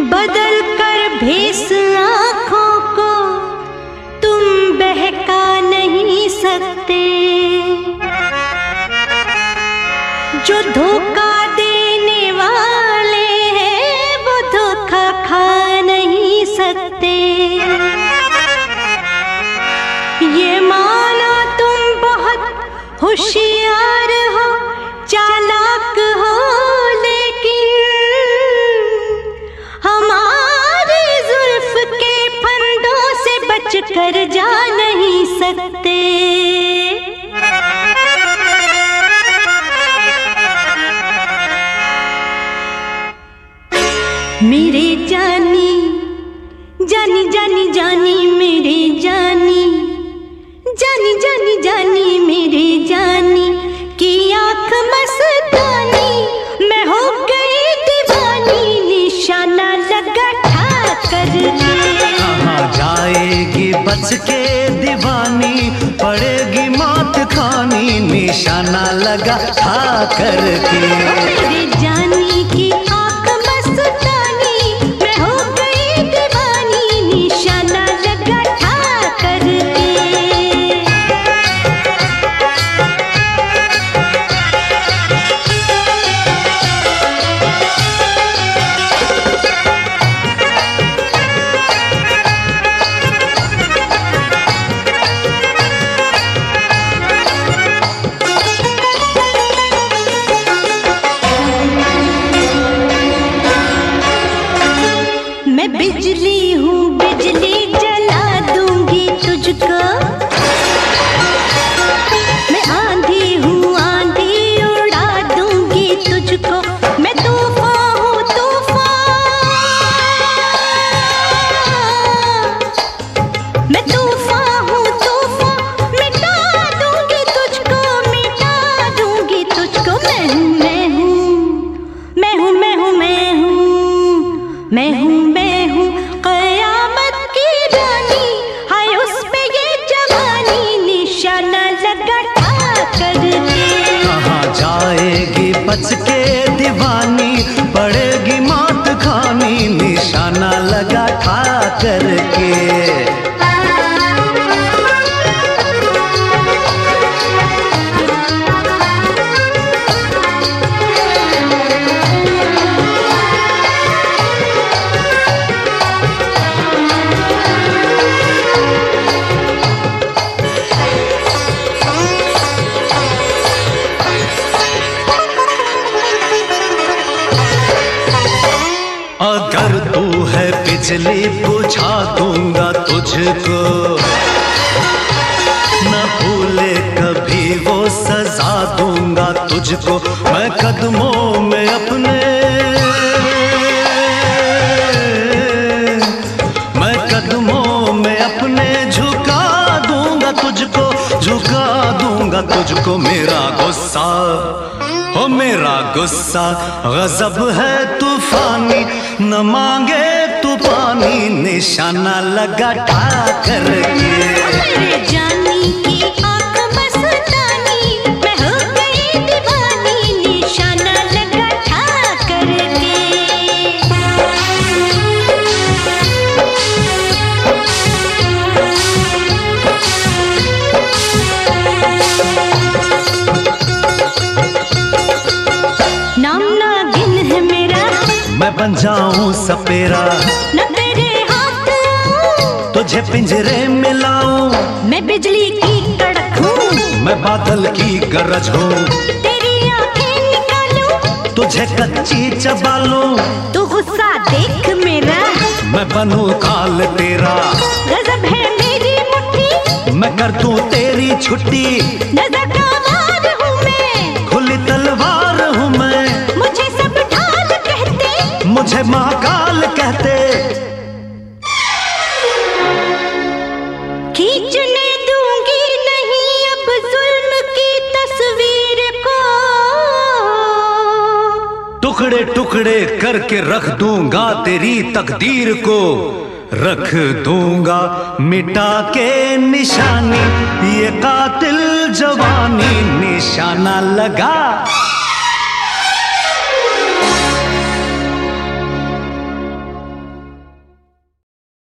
बदल कर भेस आँखों को तुम बहका नहीं सकते। जो धोखा देने वाले हैं वो धोखा खा नहीं सकते। ये मानो तुम बहुत होशियार हो, चालाक हो, लेकिन हमारे जुल्फ के फंदों से बचकर जा नहीं सकते। मेरे जानी जानी जानी जानी मेरे जानी जानी जानी जानी मेरे जानी की आँख मस्तानी, मैं हो गई दीवानी, निशाना लगा ठा करके। कहाँ जाएगी बच के दीवानी, पड़ेगी मात खानी, निशाना लगा ठा करके। मेरे जानी की आँख मस्तानी, मैं हो गई दीवानी, निशाना लगा ठा करके। मैं बिजली हूँ, बिजली जला दूंगी तुझको। मैं आंधी हूँ, आंधी उड़ा दूंगी तुझको। मैं तूफान हूँ, तूफान, मैं तूफान हूँ, तूफान, मिटा दूंगी तुझको, मिटा दूंगी तुझको। मैं हूँ, मैं हूँ, मैं हूँ, मैं हूँ, मैं हूँ, मैं हूँ, मैं हूँ क़यामत की रानी, हाय उस पे ये जवानी, निशाना लगा ठा करके। कहाँ जाएगी बच के दीवानी, पड़ेगी मात खानी, निशाना लगा ठा करके। अगर तू है बिजली बुझा दूंगा तुझको, न भूले कभी वो सजा दूंगा तुझको। मैं कदमों में अपने, मैं कदमों में अपने झुका दूंगा तुझको, झुका दूंगा तुझको। मेरा गुस्सा हो, मेरा गुस्सा गजब है तूफानी, न मांगे तू पानी, निशाना लगा ठा करके। मेरे जानी की आँख मस्तानी, मैं हो गई दीवानी, निशाना लगा ठा करके। नाम नागिन है मेरा, मैं बन जाऊं सपेरा, न तेरे हाथ आऊं, तुझे पिंजरे में लाऊं। मैं बिजली की कड़क हूँ, मैं बादल की गरज हूँ, तेरी आँखें निकालूं, तुझे कच्ची चबा लूं। तू गुस्सा देख मेरा, मैं बनूं काल तेरा, गजब है मेरी मुट्ठी, मैं कर दूं तेरी छुट्टी। नजर का वार हूँ मैं, खुली तलवार हूँ मैं, मुझे सब ढाल कहते, मुझे महाकाल कहते। खींचने दूंगी नहीं अब जुल्म की तस्वीर को, टुकड़े टुकड़े करके रख दूंगा तेरी तकदीर को, रख दूंगा मिटा के निशानी, ये कातिल जवानी, निशाना लगा